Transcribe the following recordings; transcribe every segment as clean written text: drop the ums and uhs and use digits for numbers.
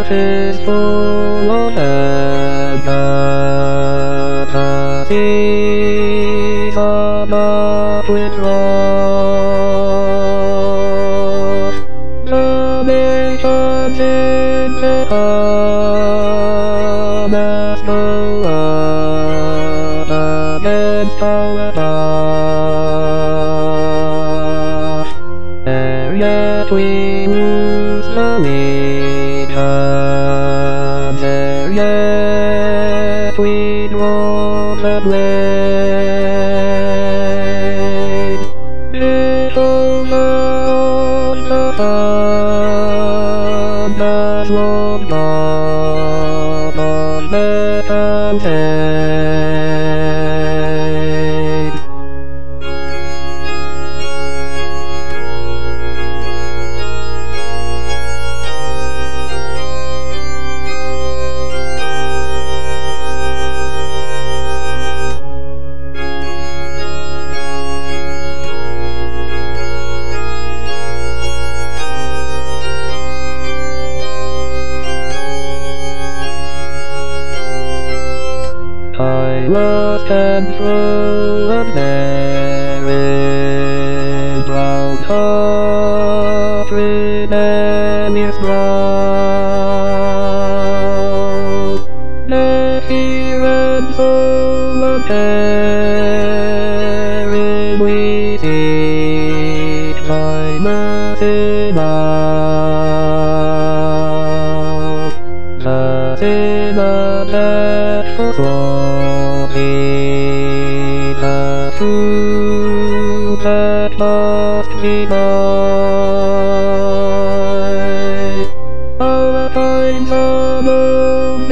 life is full of fantasies of upward rush. The nations in the as go up against our rush. Ere yet we lose the lead hands, ere yet we draw the blade. It's over on the hand as one gone on neck and head. I lost control of their brown country and its brow. Their fear and soul uncaring we seek thy mercy now. Mercy the dreadful be the truth that must be mine. Our times are known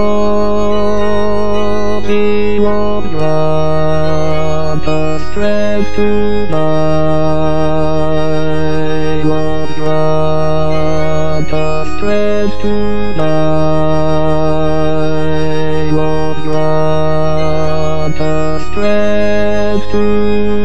before me, won't grant us strength to die. Won't grant us strength to die. Won't grant strength to